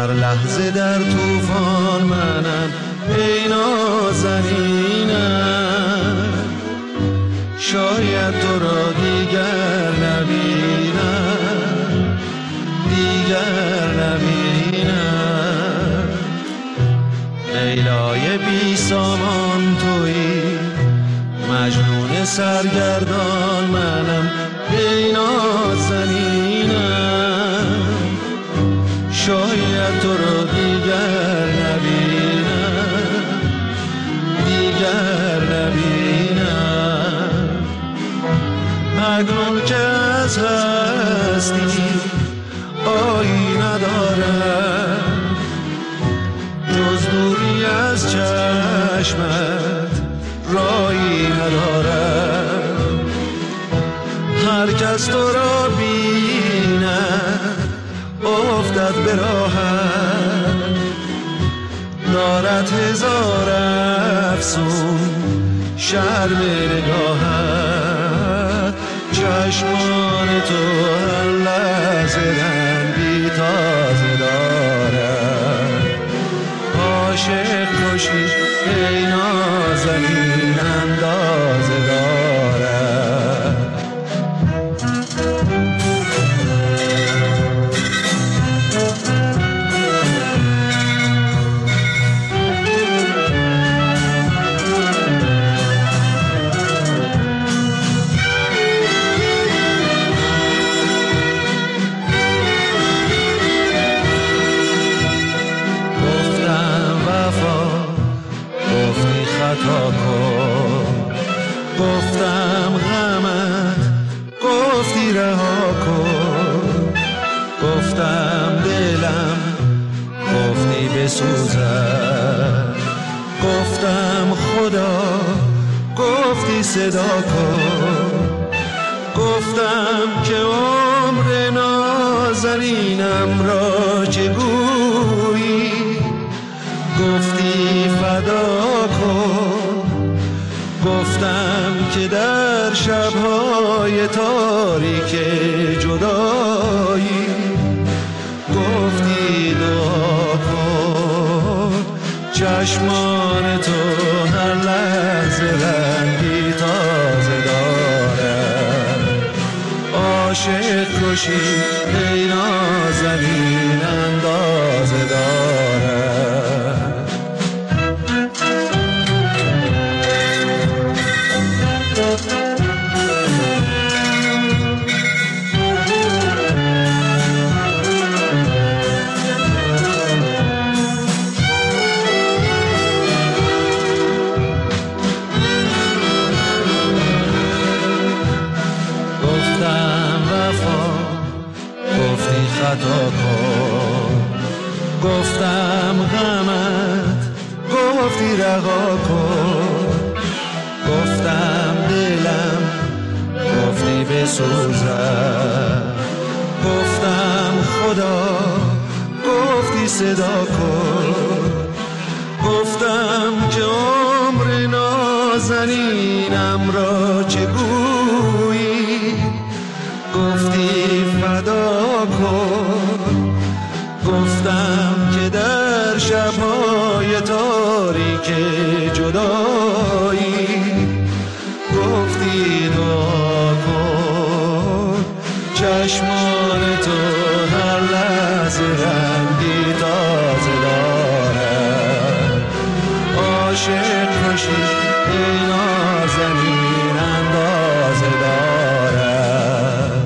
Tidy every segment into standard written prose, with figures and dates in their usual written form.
هر لحظه در طوفان منم ای نازنینم، شاید تو را دیگر نبینم، دیگر نبینم. لیلای بی سامان تویی، مجنون سرگردان منم ای نازنینم، شاید تو را دیگر نبینم، دیگر نبینم. اکنون که از هستی آیی ندارم، جز دوری از چشمت رایی ندارم. هر کس تو را بیند افتد به راهت، دارد هزار افسون شرم نگاهت. چشمان تو هر لحظه رنگی تازه دارد، عاشق کشی ای نازنین اندازه دارد. خطا کن، گفتم غمت، گفتی رها کن. گفتم دلم، گفتی بسوزد. گفتم خدا، گفتی صدا کن. گفتم که عمر نازنینم را چه گویی، گفتی فدا کن. گفتم که در شب‌های تاریک جدایی، گفتی دعا کن. چشمان تو هر لحظه رنگی تازه دارد، عاشق کشی ای نازنین اندازه دارد. خطا کن، گفتم غمت، گفتی رها کن. گفتم دلم، گفتی بسوزد. گفتم خدا، گفتی صدا کن. گفتم که عمر نازنینم را چه گویی، گفتی فدا کن. گفتم که در شب‌های تاریک جدایی، گفتی دعا کن. چشمان تو هر لحظه رنگی تازه دارد، عاشق کشی ای نازنین اندازه دارد.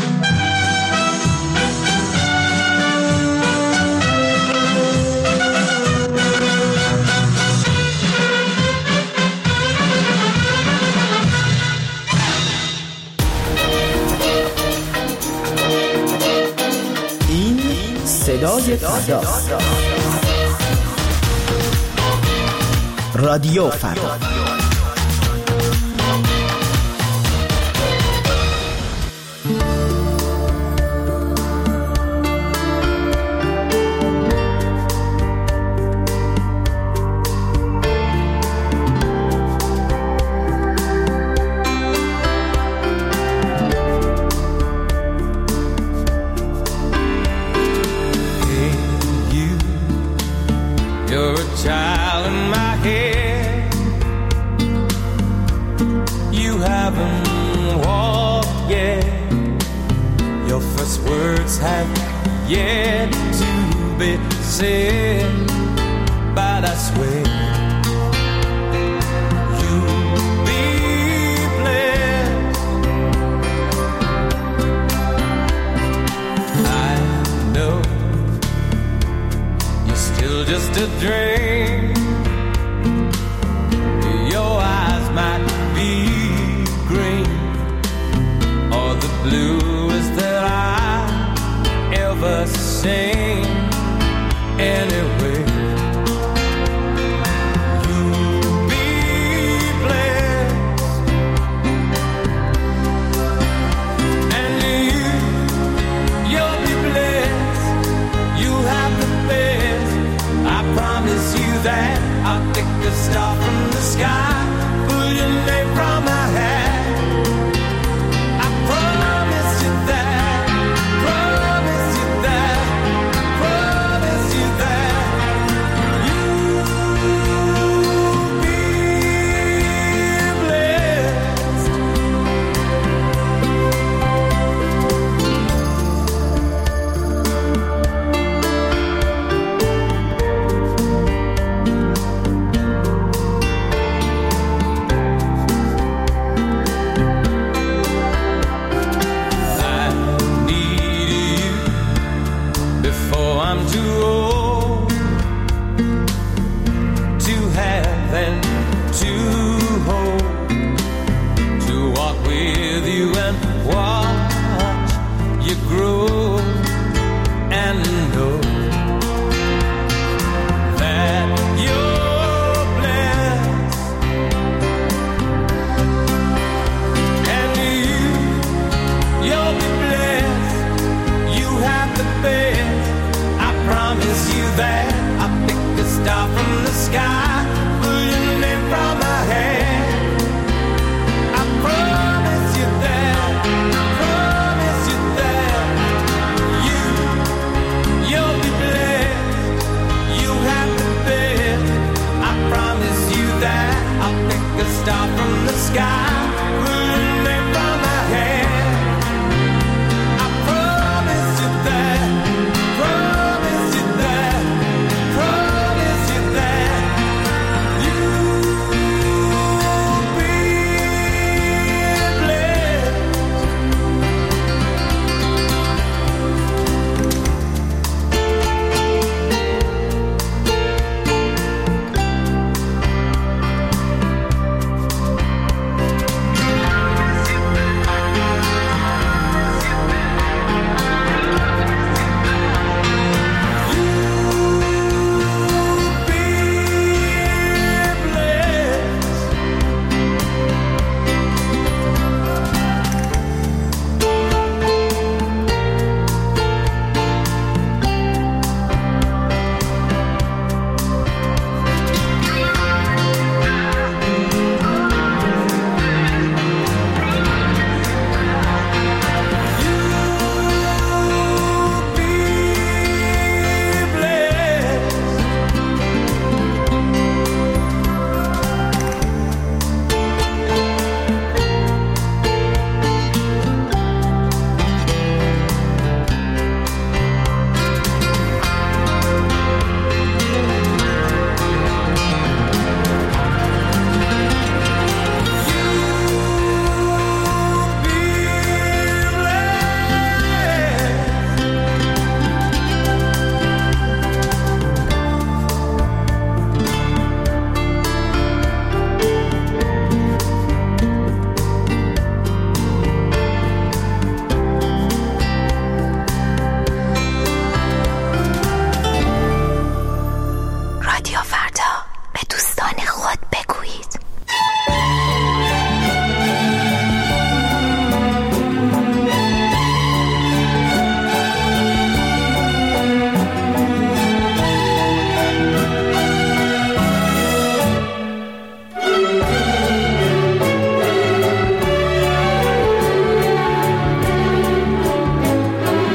صدای فردا، رادیو فردا. You child in my head. You haven't walked yet. Your first words have yet to be said. But I swear just a dream. Your eyes might be green or the bluest that I ever seen. Anyway, you'll be blessed, and you'll be blessed. You have the best. I promise you that I'll pick a star from the sky, pull your name from my hat. I promise you that, promise you that, promise you that you'll be blessed. I'm too old to have and to hold, to walk with you and watch you grow and know that you're blessed, and you'll be blessed. You have the best. Promise you that I'll pick a star from the sky, pull your name from my head. I promise you that, promise you that you'll be blessed. You have the best. I promise you that I'll pick a star from the sky, pull your name from my head. I promise you that.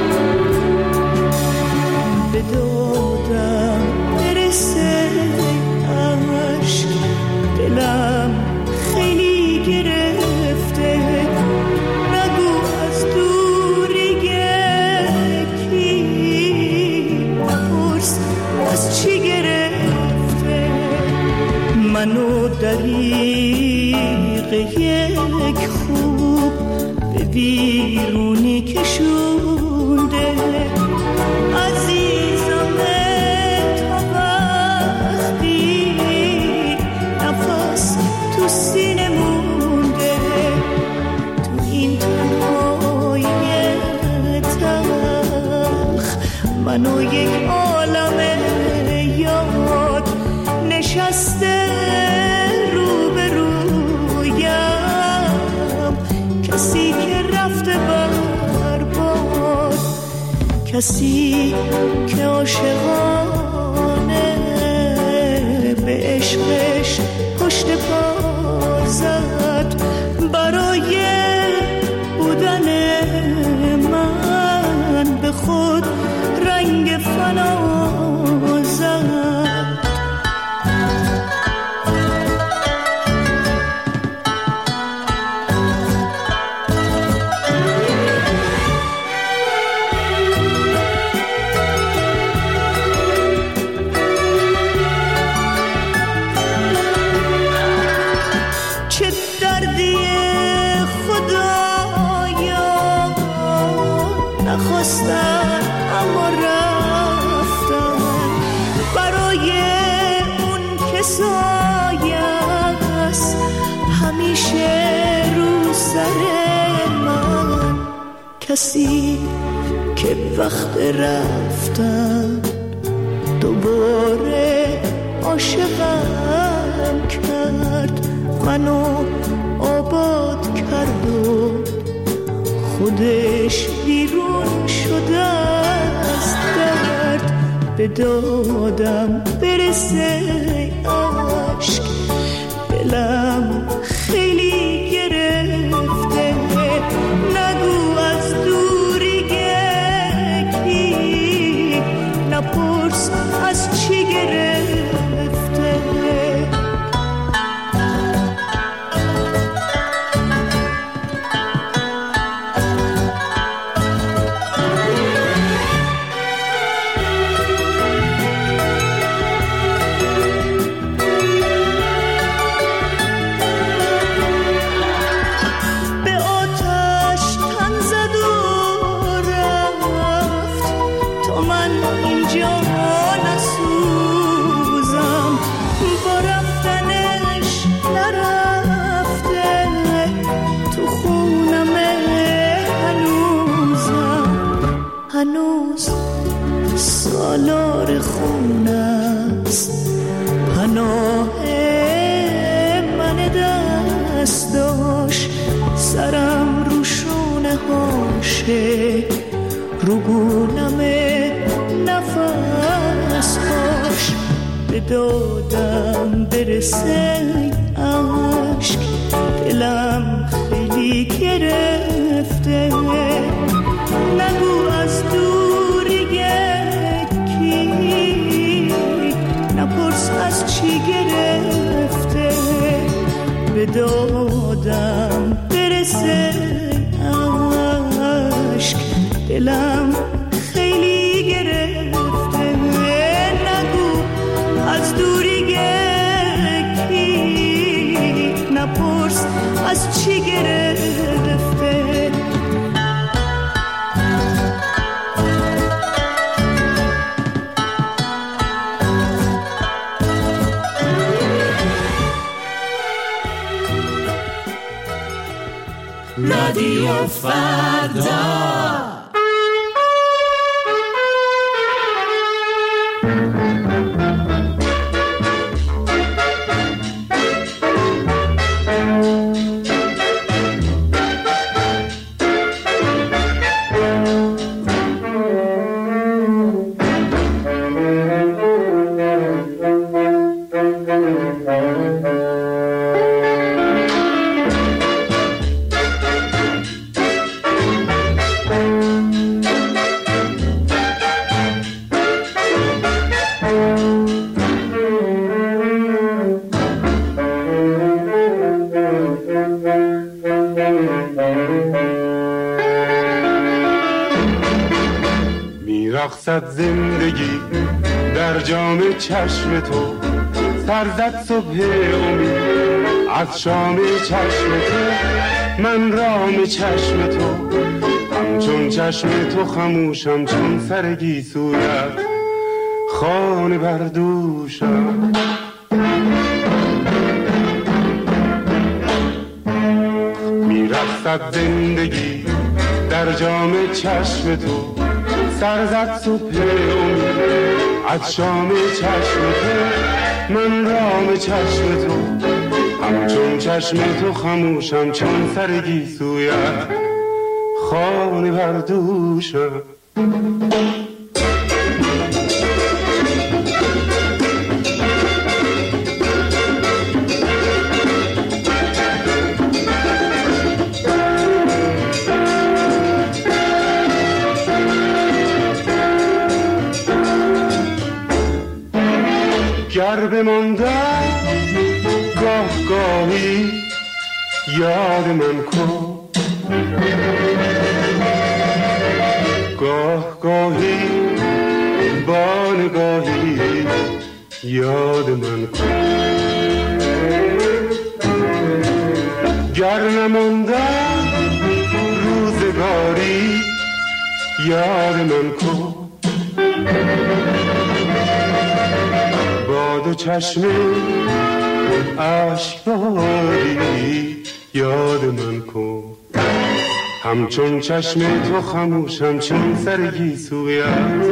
به دادم برسه منو دریغ یک خوب به بیرونی کشونده. عزیزم تا وقتی نفس تو سینه مونده، تو این تنهای تلخ منو یک عالمه یاد نشسته روبرویم. کسی که رفته برباد، کسی که عاشقانه به عشقش پشت پا زد، برای بودن من به خود رنگ فنا زد. نخواستن اما رفتن، برای اون که سایه‌ست همیشه رو سر من. کسی که وقت رفتن دوباره عاشقم کرد، منو آباد کرد و خودش بیرون شده از درد. به دادم برسه عشق، دلم خیلی گرفته. نگو از دوری گکی، نپرس از چی گرفته. هنوز سالار خونست پناه من دست داشت. سرم رو شونه هاشه، رو گونم نفس هاش. به دادم برسه عشق، دلم خیلی گرفته. نگو از دوری یکی، نپرس از چی گرفته. به دادم برسه عشق، دلم خیلی گرفته. نگو از دوری یکی، نپرس از چی گرفته. رادیو فردا. میرقصد زندگی در جام چشم تو، سرزد صبح امید از شام چشم تو، من رام چشم تو، همچون چشم تو خموشم چون سر گیسویت خانه بردوشم. میرسد زندگی در جام چشم تو، سرزد صبح امید از شام چشم تو، من رام چشم تو، همچون چشم تو خموشم چون سر گیسویت خانه بردوشم. گر بماندم گاه گاهی یاد من کن، گاه گاهی با نگاهی یاد من کن. گر نماندم روزگاری یاد من کن، با دو چشم عشق باری یاد من کن، همچون چشم تو خموشم چون سر گیسویت.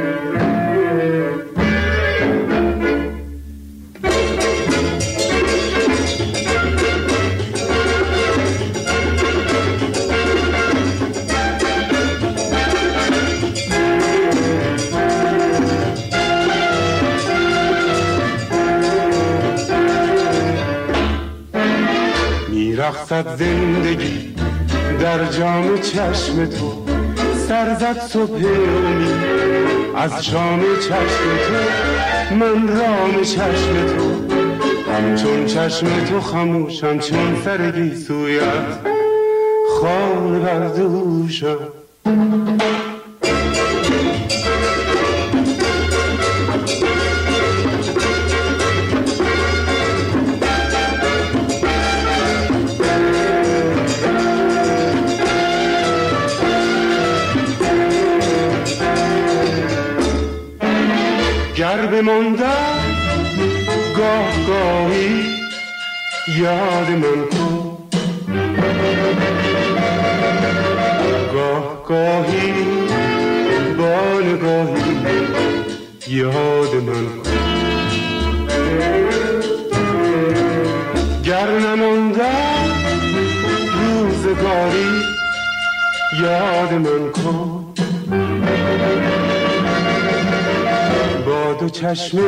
رقصد زندگی در جام چشم تو، سرزد صبح امید از شام چشم تو، من رام چشم تو، همچون چشم تو خموشم چون سر گیسویت خانه بردوشم. گر بماندم گاه گاهی یاد من کن، گاه گاهی با نگاهی یاد من کن. گر نماندم روزگاری یاد من کن، با دو چشم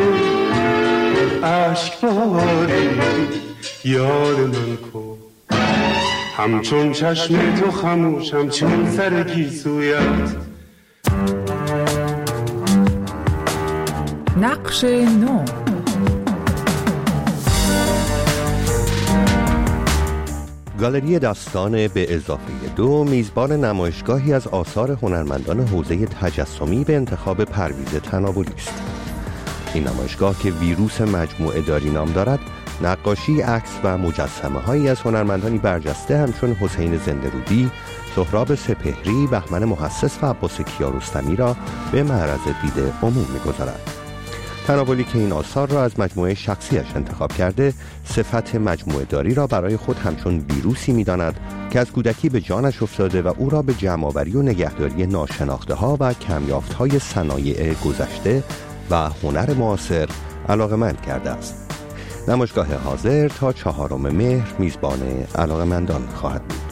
عشق باری یاد من کن، همچون چشم تو خموشم چون سر گیسویت. نقش نو. گالری داستان به اضافه 2 میزبان نمایشگاهی از آثار هنرمندان حوزه تجسمی به انتخاب پرویز تناولی است. این نمایشگاه که ویروس مجموعه داری نام دارد، نقاشی، عکس و مجسمه هایی از هنرمندانی برجسته همچون حسین زنده‌رودی، سهراب سپهری، بهمن محسس و عباس کیارستمی را به معرض دید عموم می‌گذارد. تناولی که این آثار را از مجموعه شخصیش انتخاب کرده، صفت مجموعه داری را برای خود همچون ویروسی می‌داند که از کودکی به جانش افتاده و او را به جمع‌آوری و نگهداری ناشناخته‌ها و کمیافت‌های صنایع گذشته و هنر معاصر علاقه‌مند کرده است. نمایشگاه حاضر تا 4 مهر میزبان علاقه‌مندان خواهد بود.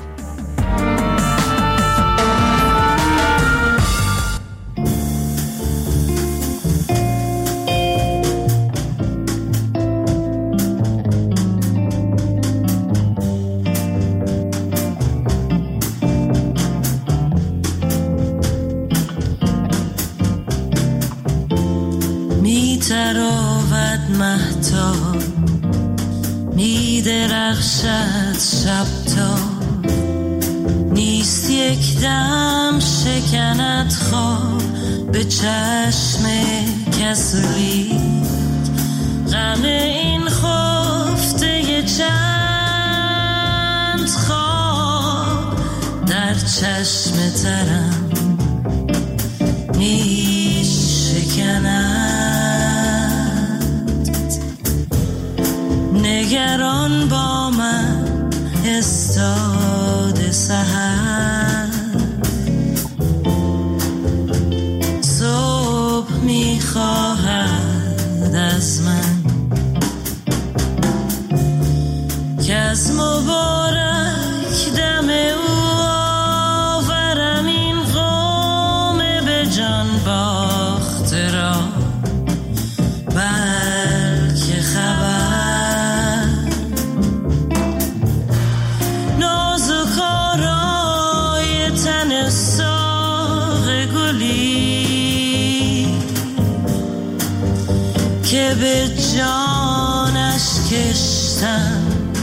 تراود مهتاب می درخشد شب تا نیست یک دم شکند خواب به چشم کسولی غم این چشم ترم می شکند. نگران با من استاد سحر، صبح می خواهد از من که از مبارک دم او آورم این قوم به جان باخته را، بلکه خبر نازک آرای تن ساق گلی که به جانش کشتم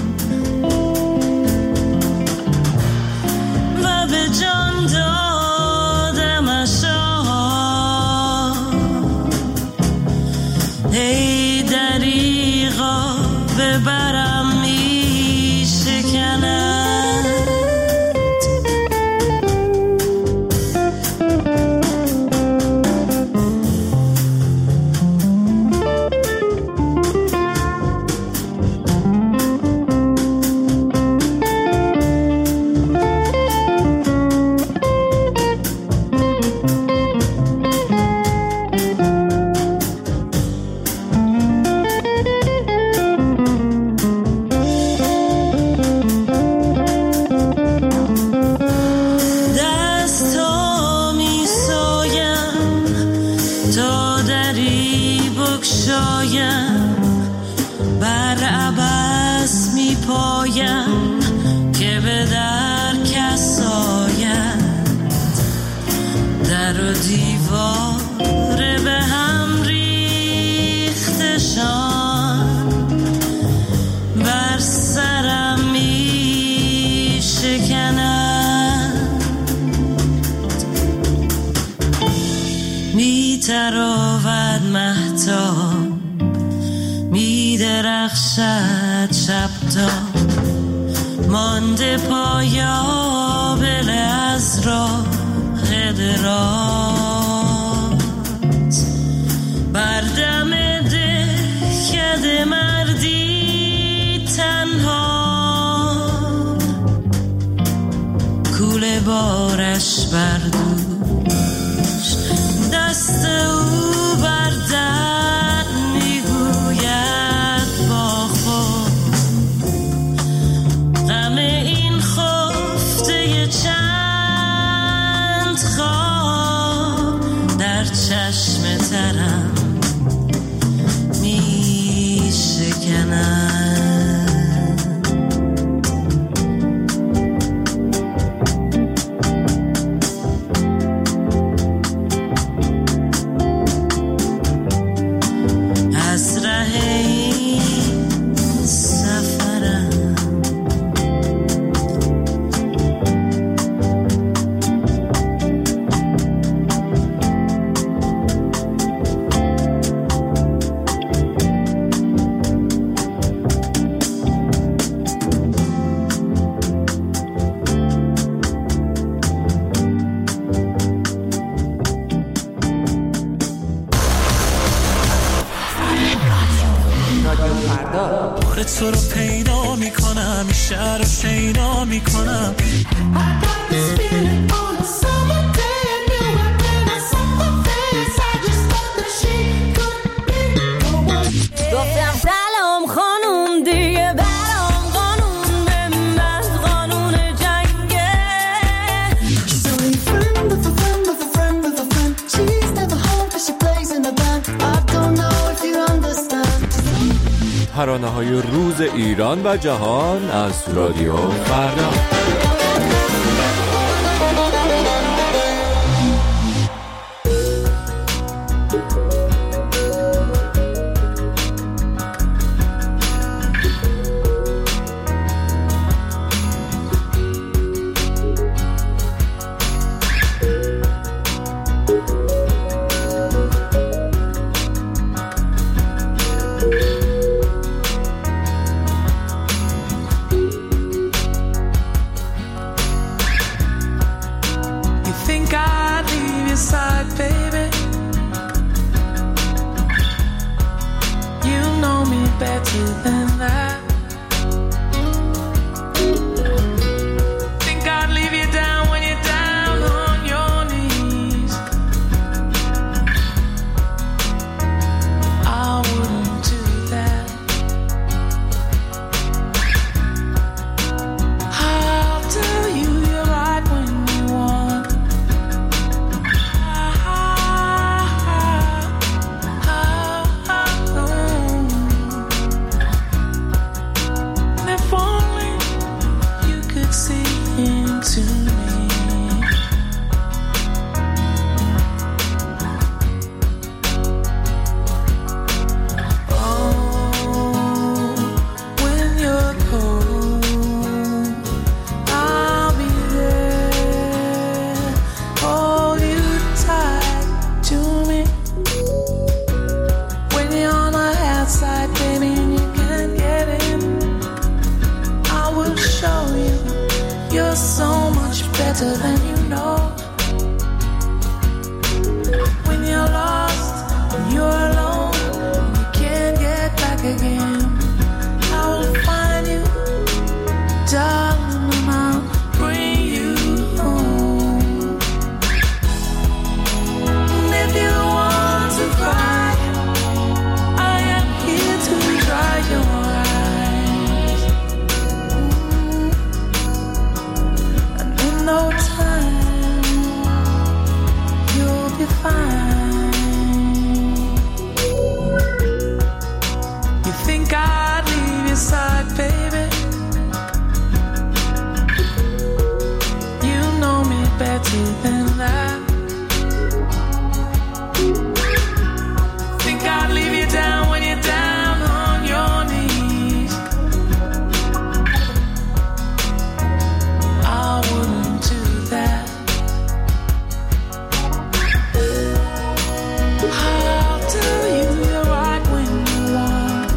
و به جان دادمش. ای دریغا ببرم می شکند. بر عبث می پایم که به در کس آید، در و دیوار به هم ریختشان بر سرم می شکند. می تراود مهتاب، می درخشد شب تا مانده پایابل از راه دراز، بر دم دهکده مردی تنها، کوله بارش بر دوش، دست او بر در میگوید با خود غم این خفته چند خواب در چشم ترم می شکند. تو رو پیدا میکنم، شهر رو شیدا میکنم. گفتم سلام خانوم دیگه برام قانون به من قانون جنگه. She's only friend of a friend of a friend of a friend. She's never home but she plays in a band. I don't know if you understand. ترانه‌های روز ایران و جهان از رادیو فردا. better than that. Think I'd leave you down when you're down on your knees. I wouldn't do that. I'll tell you you're right when you want. If only you could see into me. Oh, when you're cold, I'll be there. Hold you tight to me. When you're on the outside, baby, and you can't get in, I will show you you're so much better than you know. When you're lost, when you're alone, and you can't get back again, I will find you, darling, and I'll bring you home. And if you want to cry, I am here to dry your eyes. And in no time, you'll be fine. You think I'd leave your side, baby? You know me better than that. Think I'd leave you down when you're down on your knees. I wouldn't do that. I'll tell you you're right when you want.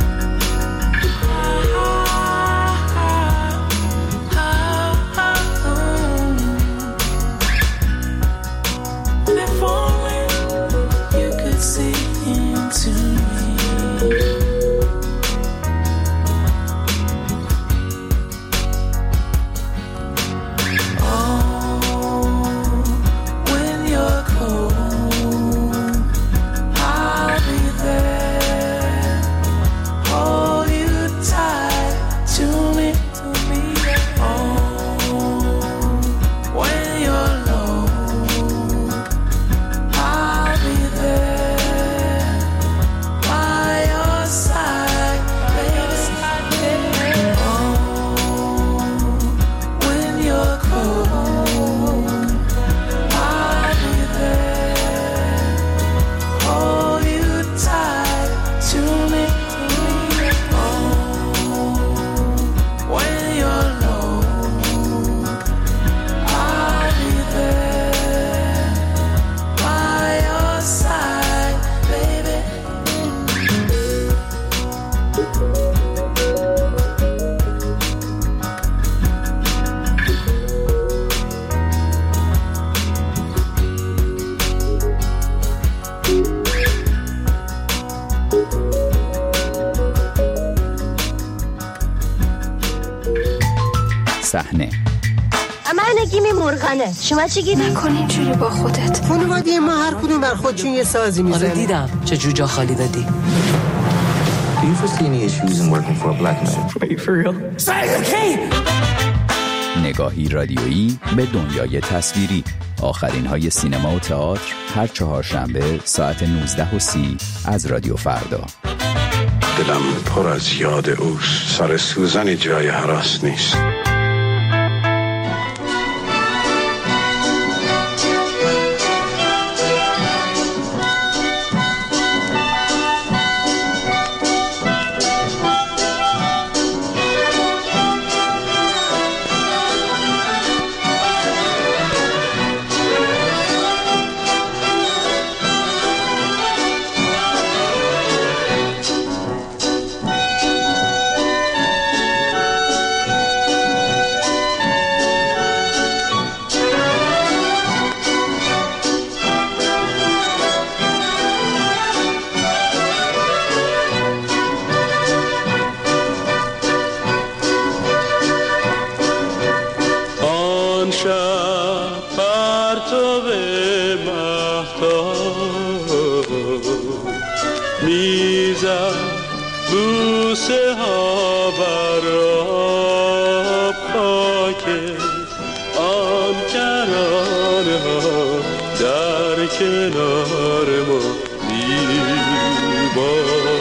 And if only you could see into me. Oh, when you're cold, I'll be there. Hold you tight to me. Oh, when you're low, I'll be there by your side, baby. Oh, when you're cold, I'll be there. Hold you tight to me. Oh, when you're low, I'll be there by your side, baby. صحنه من نگیم مرغنه. شما چی گیری؟ نکن اینجوری با خودت. خانواده ما هر کدوم بر خودشون یه سازی میزنه. آره دیدم چه جوجا خالی دادی. Do you foresee any issues in working for a black man? Wait, for real? نگاهی رادیویی به دنیای تصویری. آخرین های سینما و تئاتر هر چهارشنبه ساعت 19:30 از رادیو فردا. دلم پر از یاد اوست. سر سوزن جای هراس نیست. میزد بوسه ها بر آب خاک آن کرانه ها در کنار ما زیبا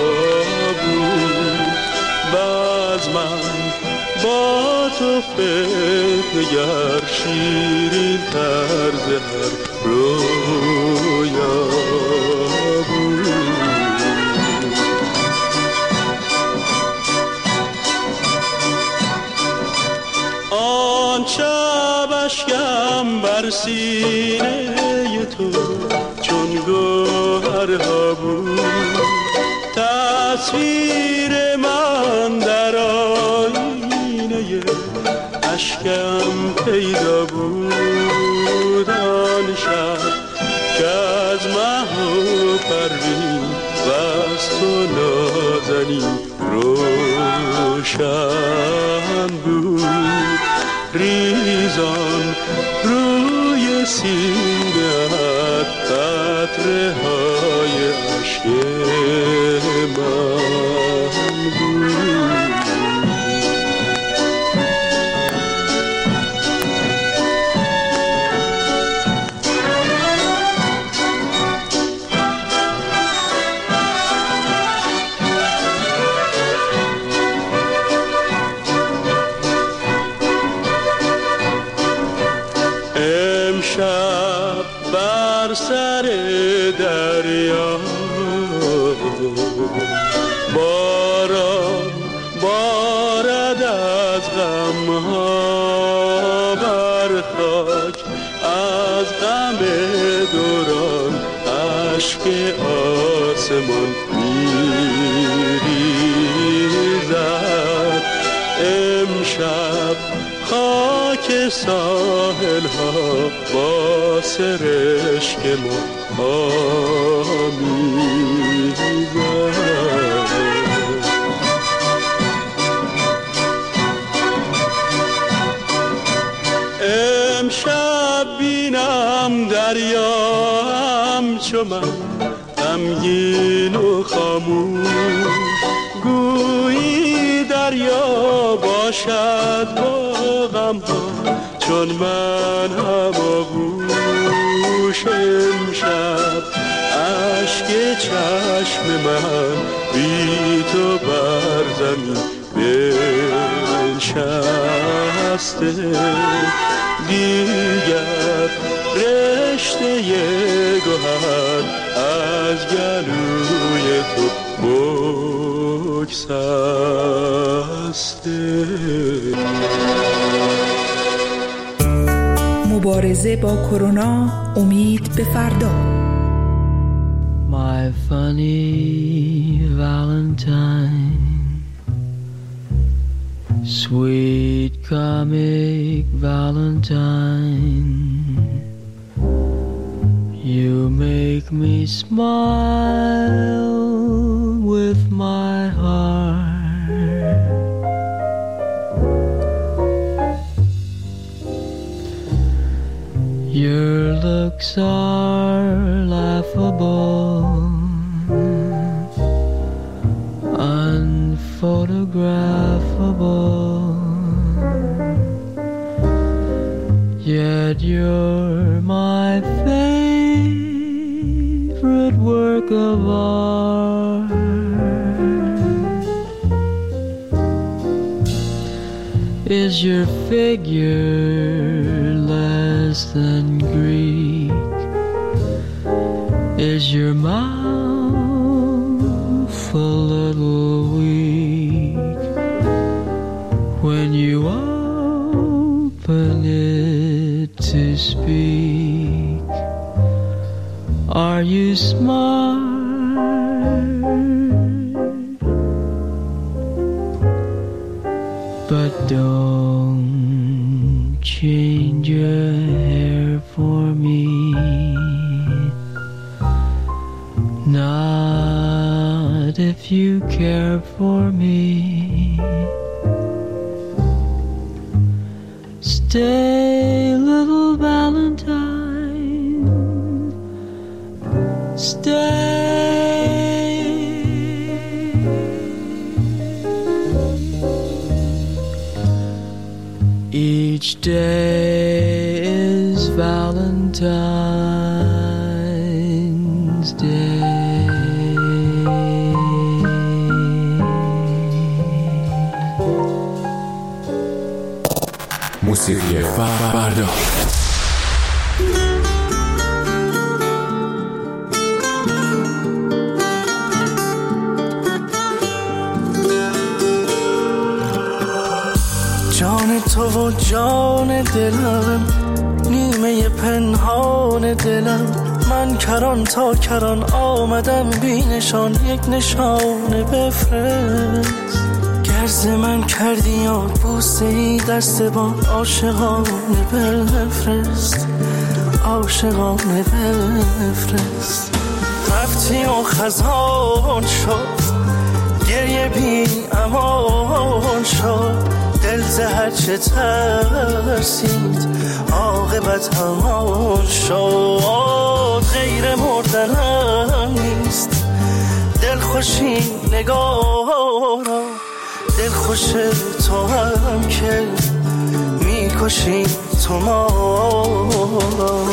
بود. باز من با تو فکر نگر شیرین طرز هر رویا بود. آن شب اشکم بر سینه تو چون گوهرها بود. تصویر من در آینه اشکم پیدا بود. آن شب که از مه و پروین و از تو نازنین روشن بود. ریزان روی سینه‌ات قطره های عشق من بود. امشب بر سر دریا باران بارد از غمها بر خاک. از غم دوران اشک آسمان میریزد. امشب خاک ساحل ها با سرشک ما آمیزد. امشب بینم دریا همچو من غمگین و خاموش. گویی دریا باشد با غم ها چون من هماغوش. امشب اشک چشم من بی تو بر زمین بنشسته. دیگر رشته گوهر از گلوی تو بگسسته. مبارزه با کرونا، امید به فردا. My funny Valentine, sweet comic Valentine, you make me smile with my heart. Your looks are laughable, unphotographable, yet you're my favorite work of art. Is your figure less than Greek? Is your mouth a little weak when you open it to speak? Are you smart? But don't change your hair for me, not if you care for me. Stay, little Valentine, stay. Today is Valentine's Day. موسیقی فردا. جان تو و جان دلم، نیمه پنهان دلم، من کران تا کران آمدم بی نشان، یک نشانه بفرست. گرز من کردی یاد بوسه ای دست بان، عاشقانه بفرست، عاشقانه بفرست. رفتی و خزان شد، گریه بی امان شد، دل زهر چه ترسید، عاقبت همان شد. غیر مردنم نیست، دل خوشی نگارا، دل خوش تو هم که میکشی تو ما را.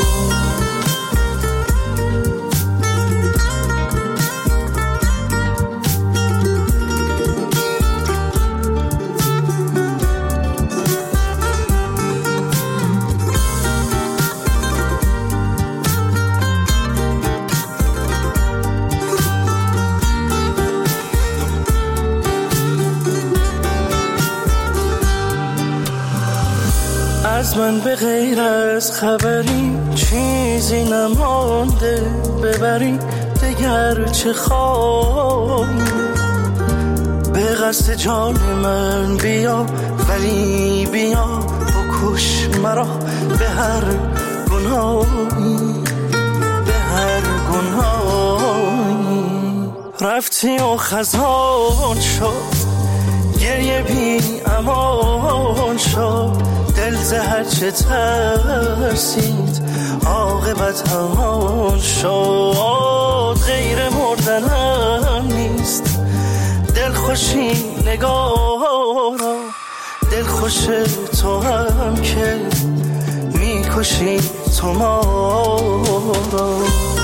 از من به غیر از خبری چیزی نمانده، ببری دگر چه خواهی. به قصد جان من بیا، ولی بیا بکش مرا به هر گناهی، به هر گناهی. رفتی و خزان شد، گریه بی امان شد، دل زهر چه ترسید، عاقبت همان شد. غیر مردنم نیست، دل خوشی نگارا، دل خوش تو هم که میکشی تو ما را.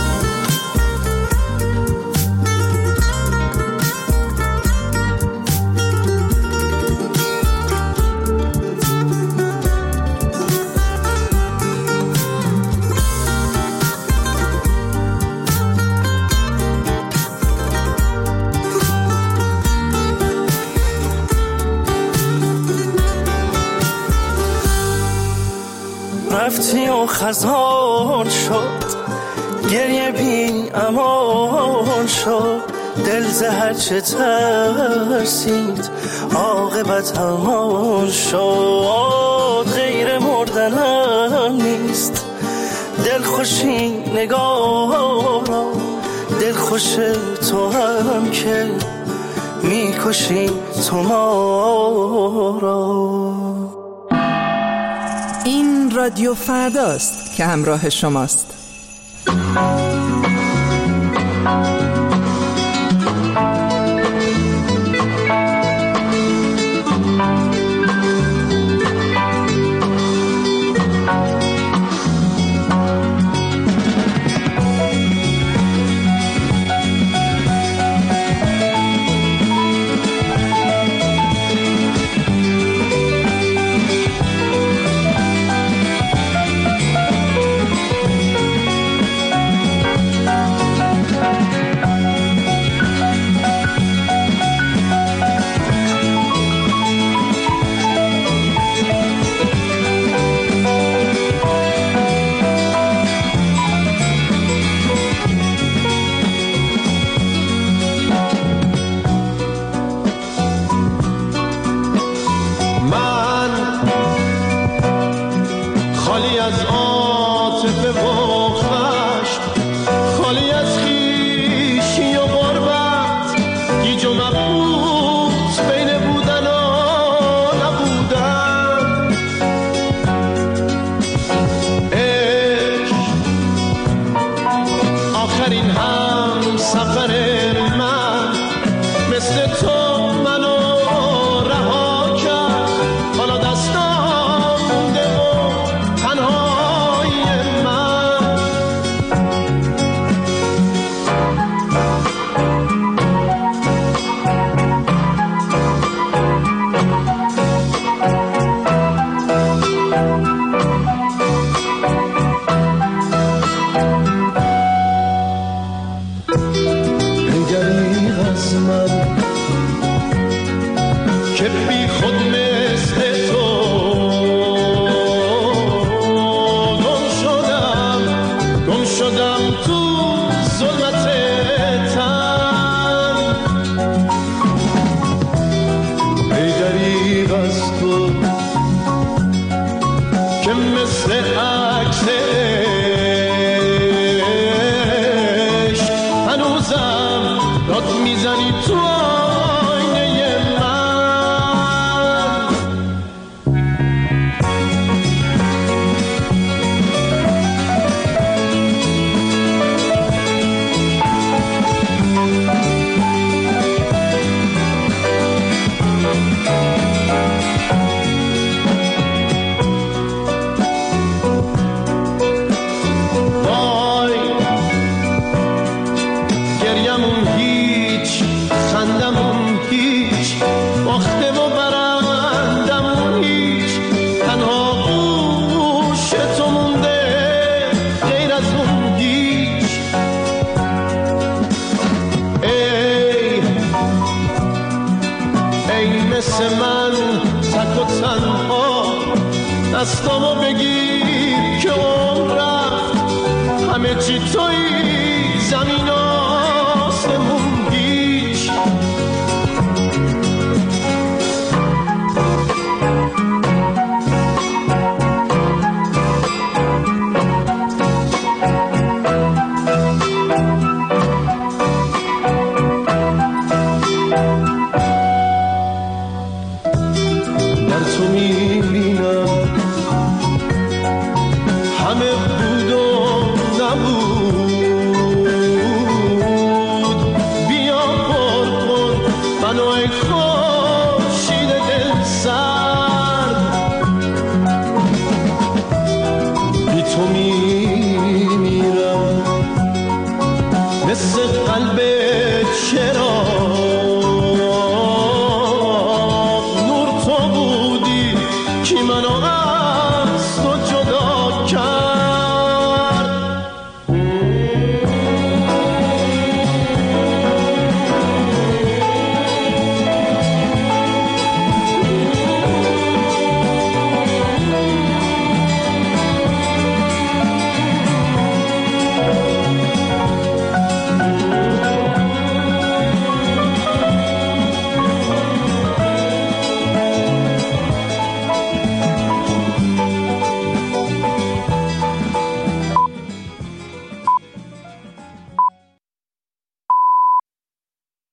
رفتی و خزان شد، گریه بی امان شد، دل زهر چه ترسید، عاقبت همان شد. غیر مردنم نیست، دل خوشی نگارا، دل خوش تو هم که میکشی تو ما را. این رادیو فرداست که همراه شماست. از من که بی خود مثل تو گم شدم تو ظلمت تن. ای دریغ از تو که مثل عکس عشق هنوزم داد میزنی تو آینه من. وای گریمون هیچ، خندمون هیچ، باخته و برندمون هیچ، تنها گوش تو مونده غیر از اون هیچ. ای مثل من تک و تنها دستامو بگیر که عمر رفت، همه چی توی زمین آسمون هیچ. در تو میبینم همه بود و نبود، بیا پر کن منو ای